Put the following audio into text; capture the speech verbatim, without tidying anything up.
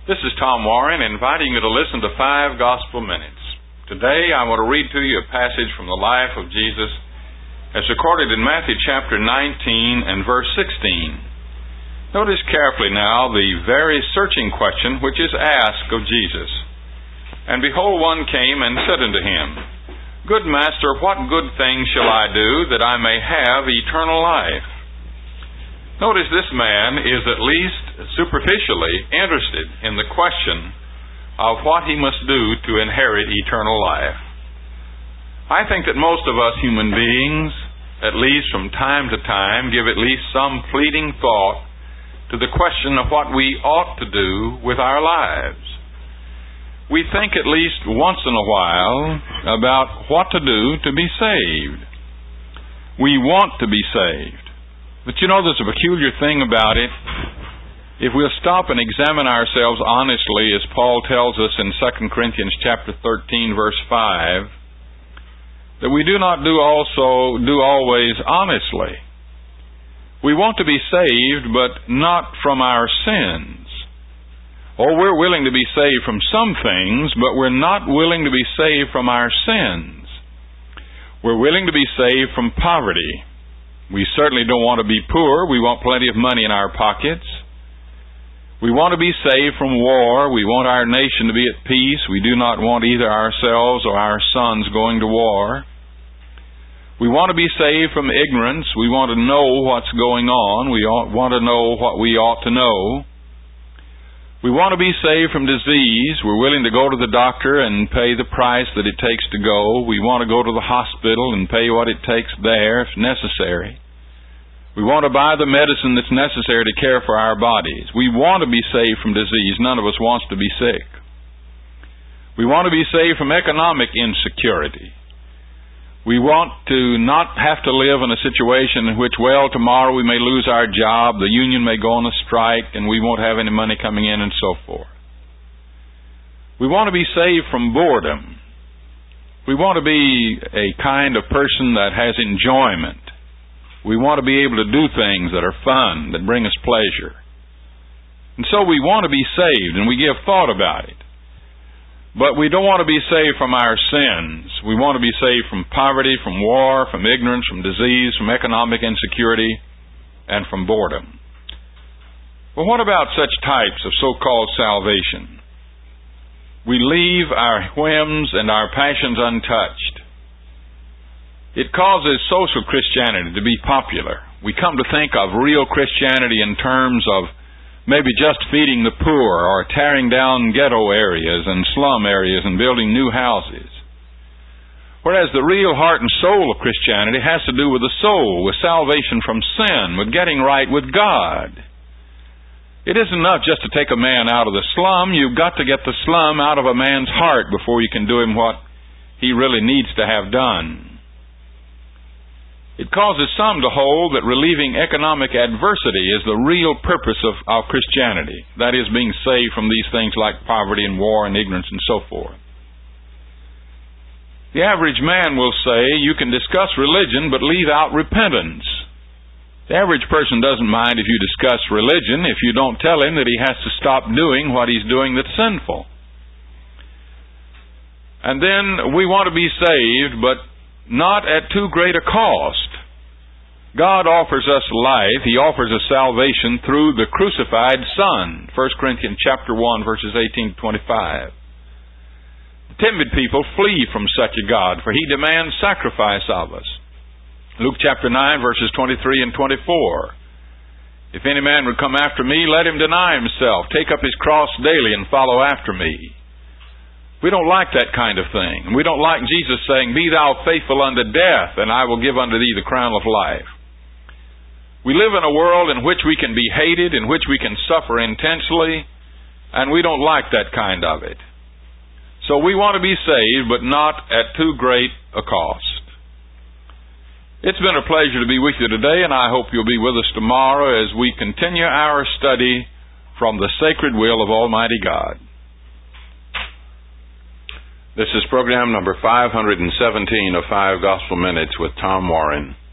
This is Tom Warren inviting you to listen to Five Gospel Minutes. Today I want to read to you a passage from the life of Jesus as recorded in Matthew chapter nineteen and verse sixteen. Notice carefully now the very searching question which is asked of Jesus. And behold, one came and said unto him, Good Master, what good thing shall I do that I may have eternal life? Notice this man is at least superficially interested in the question of what he must do to inherit eternal life. I think that most of us human beings, at least from time to time, give at least some fleeting thought to the question of what we ought to do with our lives. We think at least once in a while about what to do to be saved. We want to be saved. But you know, there's a peculiar thing about it. If we'll stop and examine ourselves honestly, as Paul tells us in Second Corinthians chapter thirteen, verse five, that we do not do also do always honestly. We want to be saved, but not from our sins. Or we're willing to be saved from some things, but we're not willing to be saved from our sins. We're willing to be saved from poverty. We certainly don't want to be poor. We want plenty of money in our pockets. We want to be saved from war. We want our nation to be at peace. We do not want either ourselves or our sons going to war. We want to be saved from ignorance. We want to know what's going on. We want to know what we ought to know. We want to be saved from disease. We're willing to go to the doctor and pay the price that it takes to go. We want to go to the hospital and pay what it takes there if necessary. We want to buy the medicine that's necessary to care for our bodies. We want to be saved from disease. None of us wants to be sick. We want to be saved from economic insecurity. We want to not have to live in a situation in which, well, tomorrow we may lose our job, the union may go on a strike, and we won't have any money coming in, and so forth. We want to be saved from boredom. We want to be a kind of person that has enjoyment. We want to be able to do things that are fun, that bring us pleasure. And so we want to be saved, and we give thought about it. But we don't want to be saved from our sins. We want to be saved from poverty, from war, from ignorance, from disease, from economic insecurity, and from boredom. Well, what about such types of so-called salvation? We leave our whims and our passions untouched. It causes social Christianity to be popular. We come to think of real Christianity in terms of maybe just feeding the poor or tearing down ghetto areas and slum areas and building new houses. Whereas the real heart and soul of Christianity has to do with the soul, with salvation from sin, with getting right with God. It isn't enough just to take a man out of the slum. You've got to get the slum out of a man's heart before you can do him what he really needs to have done. It causes some to hold that relieving economic adversity is the real purpose of, of Christianity. That is, being saved from these things like poverty and war and ignorance and so forth. The average man will say, you can discuss religion but leave out repentance. The average person doesn't mind if you discuss religion if you don't tell him that he has to stop doing what he's doing that's sinful. And then we want to be saved, but not at too great a cost. God offers us life. He offers us salvation through the crucified Son. First Corinthians chapter one, verses eighteen to twenty-five. Timid people flee from such a God, for He demands sacrifice of us. Luke chapter nine, verses twenty-three and twenty-four. If any man would come after me, let him deny himself, take up his cross daily, and follow after me. We don't like that kind of thing. We don't like Jesus saying, Be thou faithful unto death, and I will give unto thee the crown of life. We live in a world in which we can be hated, in which we can suffer intensely, and we don't like that kind of it. So we want to be saved, but not at too great a cost. It's been a pleasure to be with you today, and I hope you'll be with us tomorrow as we continue our study from the sacred will of Almighty God. This is program number five hundred seventeen of Five Gospel Minutes with Tom Warren.